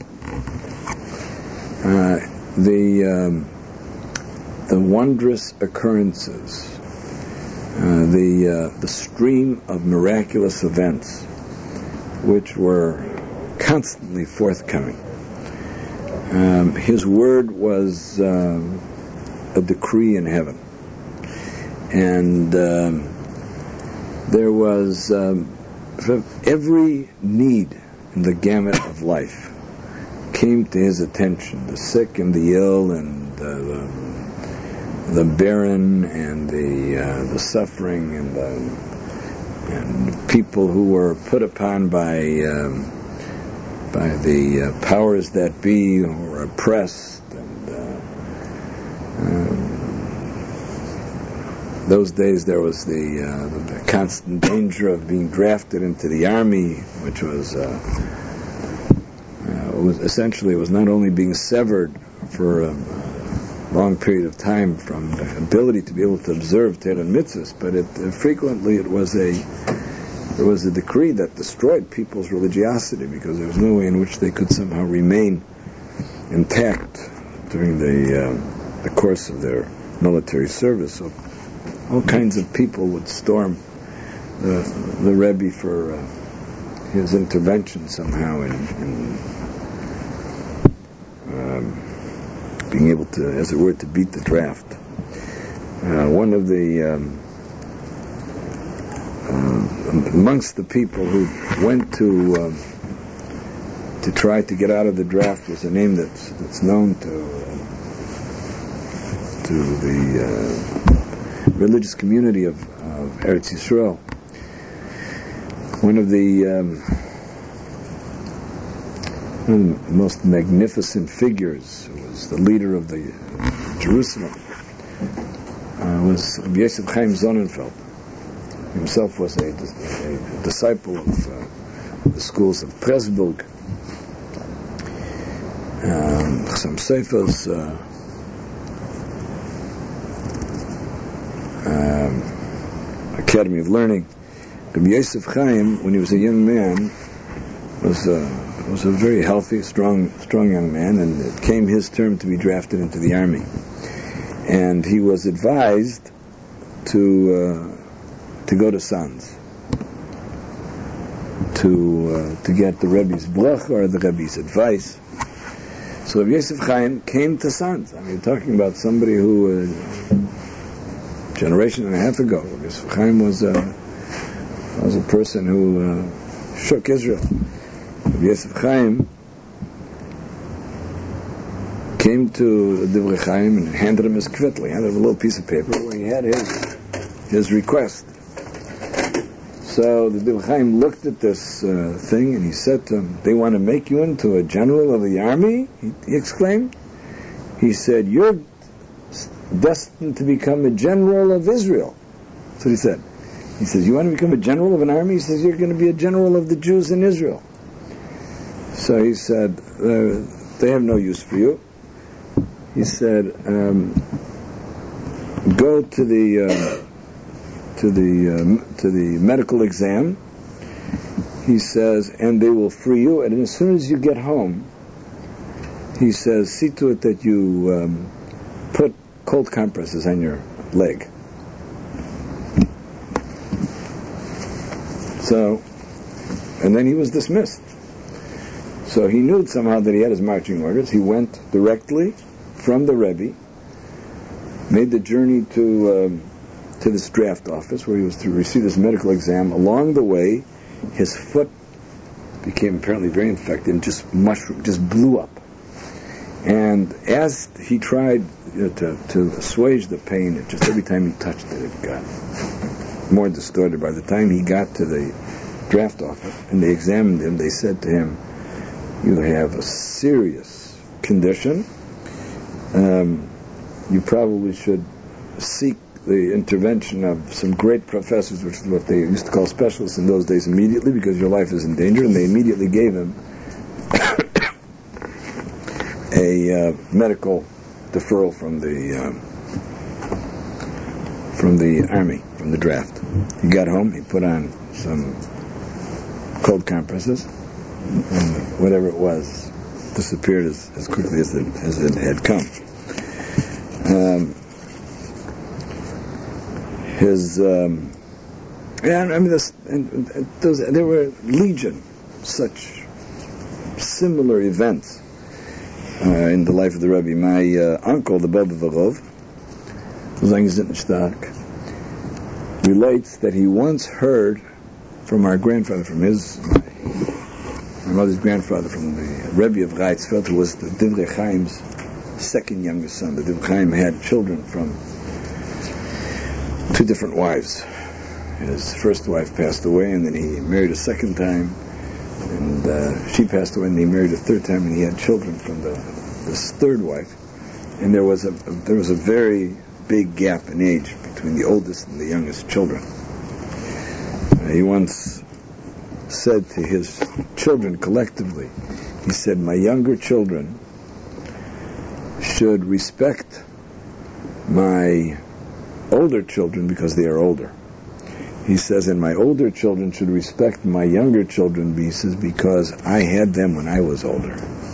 Uh, the um, the wondrous occurrences, uh, the uh, the stream of miraculous events, which were constantly forthcoming. Um, his word was um, a decree in heaven, and um, there was um, every need in the gamut of life came to his attention: the sick and the ill, and uh, the, the barren, and the uh, the suffering, and the and people who were put upon by um, by the uh, powers that be, who were oppressed, and uh, um, those days there was the, uh, the constant danger of being drafted into the army, which was. Uh, Uh, was essentially, it was not only being severed for a long period of time from the ability to be able to observe Torah and mitzvahs, but it, uh, frequently it was a there was a decree that destroyed people's religiosity, because there was no way in which they could somehow remain intact during the uh, the course of their military service. So all kinds of people would storm the the Rebbe for uh, his intervention somehow in, in um, being able to, as it were, to beat the draft. Uh, one of the um, uh, amongst the people who went to um, to try to get out of the draft was a name that's that's known to uh, to the uh, religious community of, of Eretz Yisrael. One of the um, one of the most magnificent figures was the leader of the Jerusalem, uh, was Rabbi Yosef Chaim Sonnenfeld. Himself was a, a disciple of uh, the schools of Presburg, um, some Seifers, uh, um, Academy of Learning. Rabbi Yosef Chaim, when he was a young man, was uh, was a very healthy, strong, strong young man, and it came his turn to be drafted into the army. And he was advised to uh, to go to Sanz to uh, to get the Rebbe's bracha or the Rebbe's advice. So Rabbi Yosef Chaim came to Sanz. I mean, you're talking about somebody who, uh, a generation and a half ago, Rabbi Yosef Chaim was a was a person who uh, shook Israel. Rabbi Yosef Chaim came to Divrei Chaim and handed him his kvittel. He handed him a little piece of paper where he had his his request. So the Divrei Chaim looked at this uh, thing and he said to him, "They want to make you into a general of the army?" He, he exclaimed. He said, "You're destined to become a general of Israel." That's what he said. He says, "You want to become a general of an army?" He says, "You're going to be a general of the Jews in Israel." So he said, uh, "They have no use for you." He said, um, "Go to the uh, to the uh, to the medical exam." He says, "And they will free you. And as soon as you get home," he says, "see to it that you um, put cold compresses on your leg." So, and then he was dismissed. So he knew somehow that he had his marching orders. He went directly from the Rebbe, made the journey to um, to this draft office where he was to receive his medical exam. Along the way, his foot became apparently very infected and just mushroom, just blew up. And as he tried you know, to, to assuage the pain, it just every time he touched it, it got more distorted. By the time he got to the draft office and they examined him, they said to him, "You have a serious condition. Um, you probably should seek the intervention of some great professors," which is what they used to call specialists in those days, immediately, because your life is in danger. And they immediately gave him a uh, medical deferral from the um, from the army, from the draft. He got home, he put on some cold compresses, and whatever it was disappeared as, as quickly as it, as it had come. Um, his, um, and I mean, this, and, and those, there were legion such similar events uh, in the life of the Rebbe. My uh, uncle, the Rebbe Varov, Stark, relates that he once heard from our grandfather, from his my mother's grandfather, from the Rebbe of Reitzfeld, who was the Divrei Chaim's second youngest son. The Divrei Chaim had children from two different wives. His first wife passed away, and then he married a second time, and uh, she passed away, and he married a third time, and he had children from the this third wife. And there was a, a there was a very big gap in age between the oldest and the youngest children. Uh, he once said to his children collectively, he said, "My younger children should respect my older children because they are older." He says, "And my older children should respect my younger children," he says, "because I had them when I was older."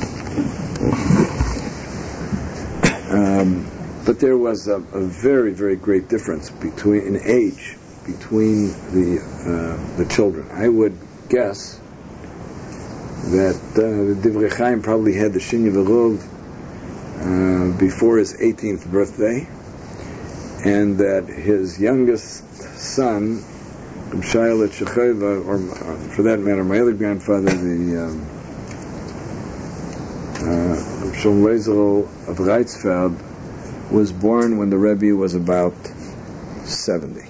um, but there was a, a very, very great difference between in age between the uh, the children. I would guess that uh, the Divrei Chaim probably had the Shinya V'Rov uh, before his eighteenth birthday, and that his youngest son, Reb Shailet Shecheva, or uh, for that matter, my other grandfather, the um, uh, Reb Shalom Lezel of Reitzfeld, was born when the Rebbe was about seventy.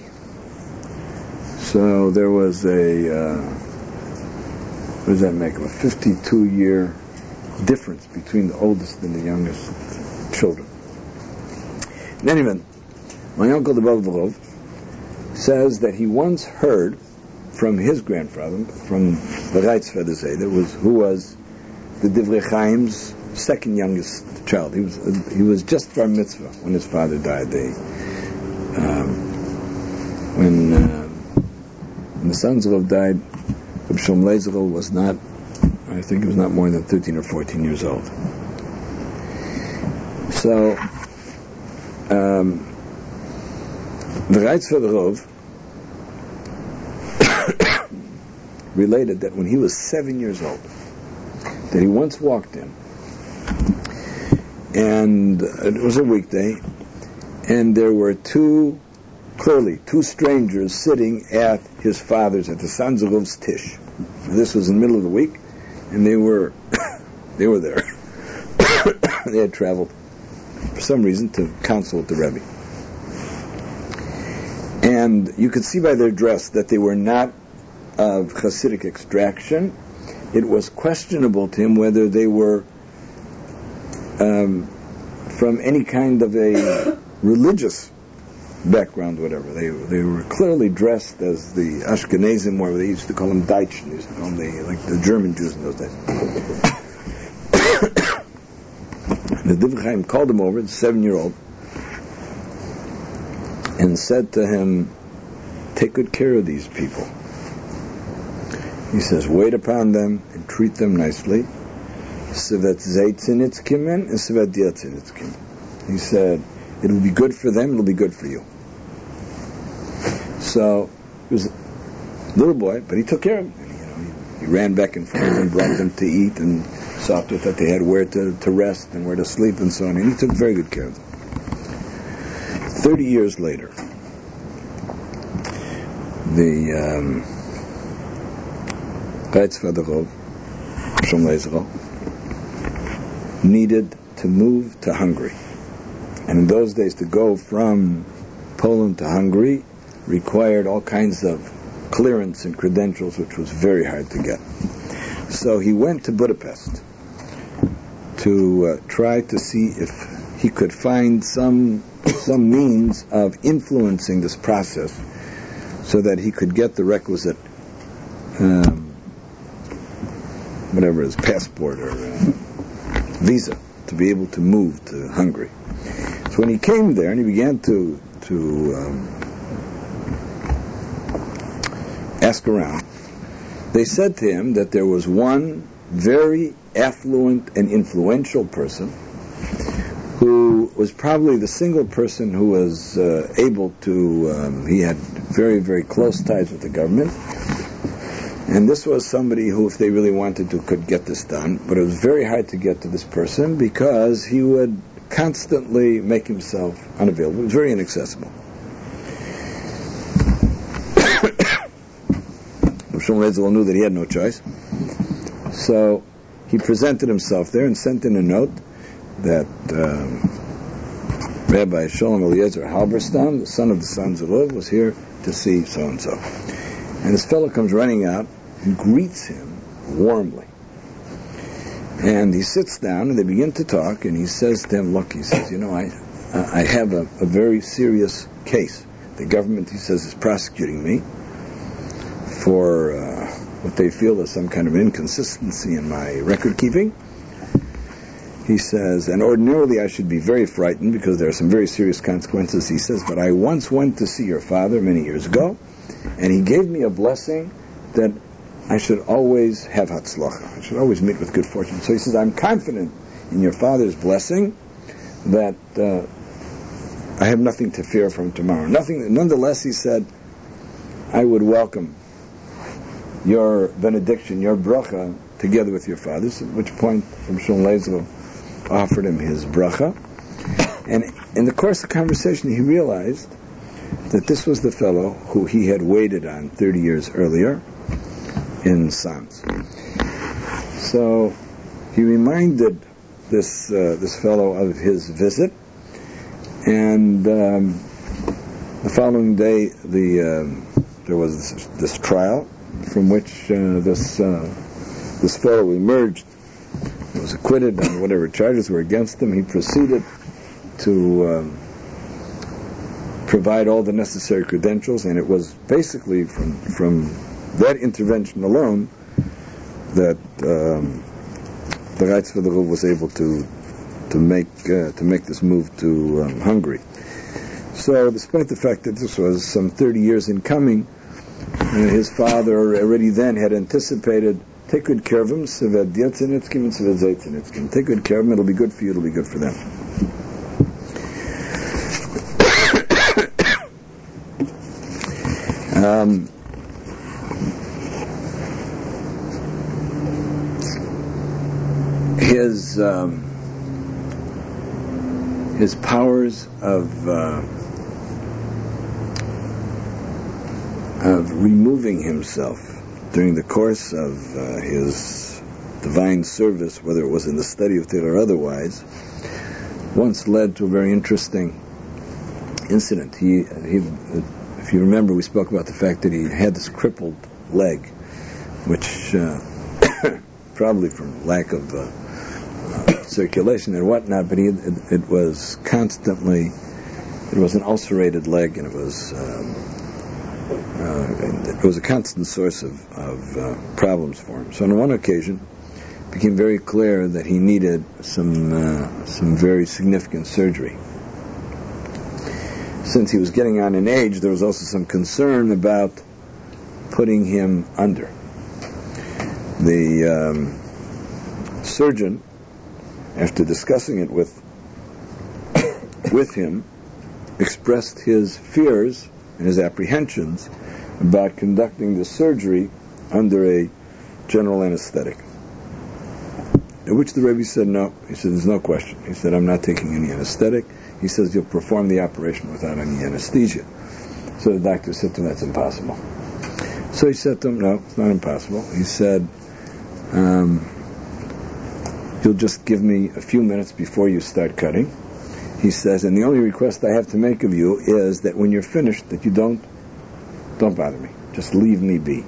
So there was a uh, what does that make him? A fifty-two year difference between the oldest and the youngest children. In any event, My uncle, the Baal V'Rov, says that he once heard from his grandfather, from the Reitzveder Zeder, was who was the Divrei Chaim's second youngest child. He was he was just bar mitzvah when his father died. They, um, when, uh, when the sons of died, Reb Shalom Lezer was not, I think he was not more than thirteen or fourteen years old. So, um, the Reitzveder Rov related that when he was seven years old, that he once walked in, and it was a weekday, and there were two, clearly, two strangers sitting at his father's, at the Sanzarov's tish. This was in the middle of the week, and they were, they were there. They had traveled, for some reason, to counsel with the Rebbe. And you could see by their dress that they were not of Hasidic extraction. It was questionable to him whether they were um, from any kind of a religious background, whatever. They they were clearly dressed as the Ashkenazim, or they used to call them Deutschen, they used to call them the, like the German Jews in those days. The Divrei Chaim called him over, the seven-year-old, and said to him, take good care of these people. He says, wait upon them and treat them nicely. He said, it will be good for them, it will be good for you. So, he was a little boy, but he took care of them. And, you know, he, he ran back and forth and brought them to eat and saw to it that they had where to, to rest and where to sleep and so on. And he took very good care of them. Thirty years later, the um, Reitzveder Rov, Shalom Lezer, needed to move to Hungary. And in those days, to go from Poland to Hungary required all kinds of clearance and credentials, which was very hard to get. So he went to Budapest to uh, try to see if he could find some some means of influencing this process so that he could get the requisite um, whatever it is, passport or uh, visa to be able to move to Hungary. So when he came there and he began to to um, ask around, they said to him that there was one very affluent and influential person who was probably the single person who was uh, able to, um, he had very, very close ties with the government. And this was somebody who, if they really wanted to, could get this done. But it was very hard to get to this person because he would constantly make himself unavailable. It was very inaccessible. Shalom Lezer knew that he had no choice. So he presented himself there and sent in a note that um, Rabbi Shalom Eliezer Halberstam, the son of the sons of Lev, was here to see so-and-so. And this fellow comes running out and greets him warmly. And he sits down and they begin to talk, and he says to him, look, he says, you know, I I have a, a very serious case. The government, he says, is prosecuting me for uh, what they feel is some kind of inconsistency in my record keeping. He says, and ordinarily I should be very frightened because there are some very serious consequences. He says, but I once went to see your father many years ago, and he gave me a blessing that I should always have hatzlacha. I should always meet with good fortune. So he says, I'm confident in your father's blessing that uh, I have nothing to fear from tomorrow. Nothing. Nonetheless, he said, I would welcome your benediction, your bracha, together with your father's, at which point from Shalom Lezer offered him his bracha. And in the course of the conversation, he realized that this was the fellow who he had waited on thirty years earlier in Sanz. So he reminded this uh, this fellow of his visit, and um, the following day the um, there was this, this trial from which uh, this uh, this fellow emerged. He was acquitted on whatever charges were against him. He proceeded to um, provide all the necessary credentials, and it was basically from from that intervention alone that um, the Reitzfelder Rebbe was able to to make uh, to make this move to um, Hungary. So, despite the fact that this was some thirty years in coming, uh, his father already then had anticipated, take good care of him, take good care of him, it'll be good for you, it'll be good for them. um, his um, his powers of uh, of removing himself during the course of uh, his divine service, whether it was in the study of Torah or otherwise, once led to a very interesting incident. He, he, if you remember, we spoke about the fact that he had this crippled leg, which uh, probably from lack of uh, uh, circulation and whatnot, but he, it, it was constantly, it was an ulcerated leg, and it was um, Uh, it was a constant source of, of uh, problems for him. So on one occasion, it became very clear that he needed some uh, some very significant surgery. Since he was getting on in age, there was also some concern about putting him under. The um, surgeon, after discussing it with with him, expressed his fears and his apprehensions about conducting the surgery under a general anesthetic. At which the Rebbe said no. He said, there's no question. He said, I'm not taking any anesthetic. He says, you'll perform the operation without any anesthesia. So the doctor said to him, that's impossible. So he said to him, no, it's not impossible. He said, um, you'll just give me a few minutes before you start cutting. He says, and the only request I have to make of you is that when you're finished, that you don't, don't bother me. Just leave me be.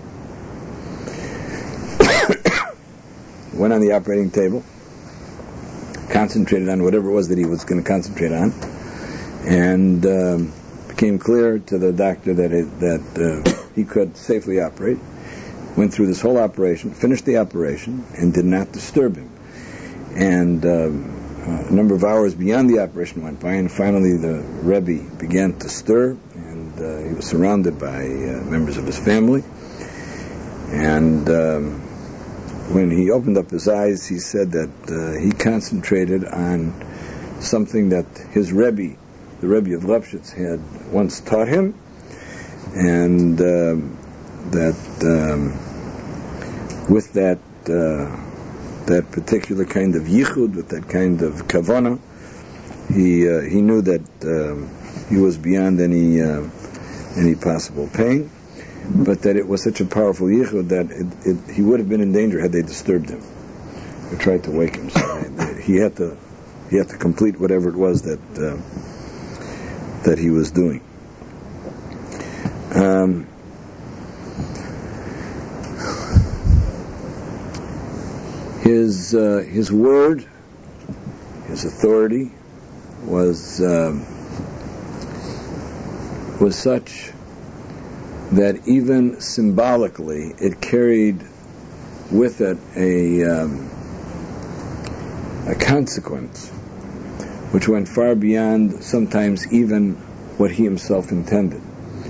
Went on the operating table, concentrated on whatever it was that he was going to concentrate on, and um, became clear to the doctor that it, that uh, he could safely operate. Went through this whole operation, finished the operation, and did not disturb him. And um, a number of hours beyond the operation went by, and finally the Rebbe began to stir, and uh, he was surrounded by uh, members of his family. And um, when he opened up his eyes, he said that uh, he concentrated on something that his Rebbe, the Rebbe of Lepshitz, had once taught him, and uh, that um, with that uh, that particular kind of yichud, with that kind of kavanah, he uh, he knew that um, he was beyond any uh, any possible pain, but that it was such a powerful yichud that it, it, he would have been in danger had they disturbed him or tried to wake him. So they, he had to he had to complete whatever it was that uh, that he was doing. Um, His uh, his word, his authority, was um, was such that even symbolically it carried with it a um, a consequence which went far beyond sometimes even what he himself intended.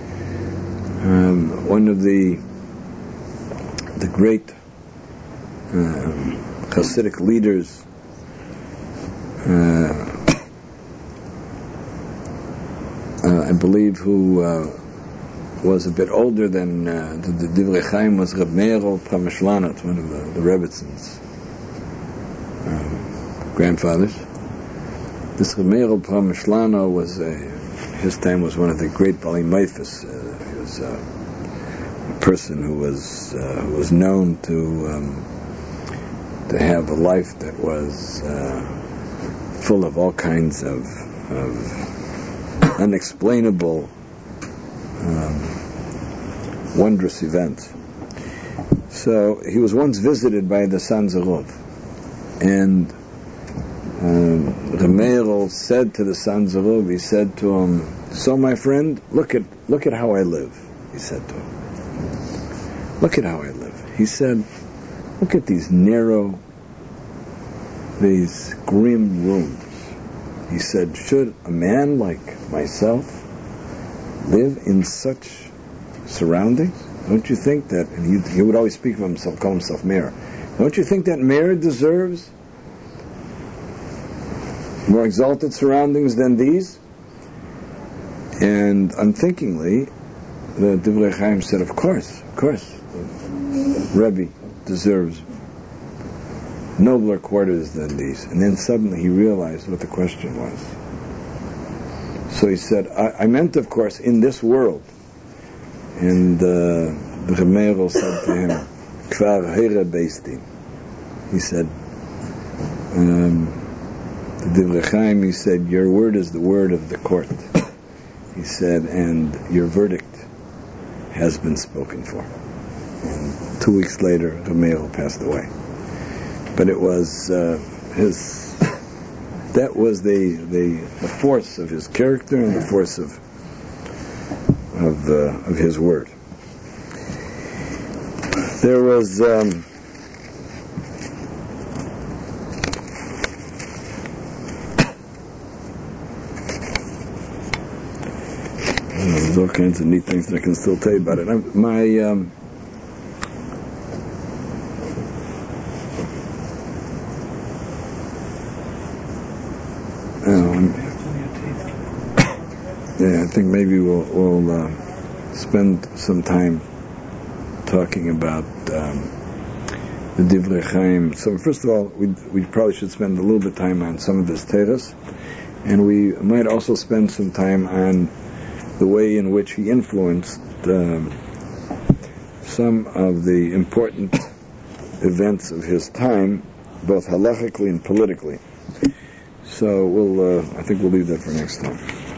Um, one of the the great um, Hasidic leaders, uh, uh, I believe, who uh, was a bit older than uh, the, the Divrei Chaim, was Reb Meir Prameshlana, one of the, the Rebbitzins' um, grandfathers. This Reb Meir Prameshlana was a, his time was one of the great Bali Maifis. Uh, he was uh, a person who was uh, who was known to um, to have a life that was uh, full of all kinds of, of unexplainable, um, wondrous events. So he was once visited by the Sanzarov, and um, Meirel said to the sons of Uv, he said to him, so my friend, look at look at how I live, he said to him. Look at how I live. He said, look at these narrow, these grim rooms. He said, should a man like myself live in such surroundings? Don't you think that, and he, he would always speak of himself, call himself Meir, don't you think that Meir deserves more exalted surroundings than these? And unthinkingly, the Divrei Chaim said, of course, of course, Rebbe deserves nobler quarters than these. And then suddenly he realized what the question was. So he said, I, I meant, of course, in this world. And uh, the Meirel said to him, Kvar Heira Beistin. He said, um, the Divrei Chaim, he said, your word is the word of the court. He said, and your verdict has been spoken for. And two weeks later, the Meirel passed away. But it was uh, his, that was the, the the force of his character and the force of of uh, of his word. There was um, there's all kinds of neat things that I can still tell you about it. I'm, my um, Yeah, I think maybe we'll, we'll uh, spend some time talking about um, the Divrei Chaim. So first of all, we we probably should spend a little bit of time on some of his Teiros, and we might also spend some time on the way in which he influenced um, some of the important events of his time, both halachically and politically. So we'll, uh, I think we'll leave that for next time.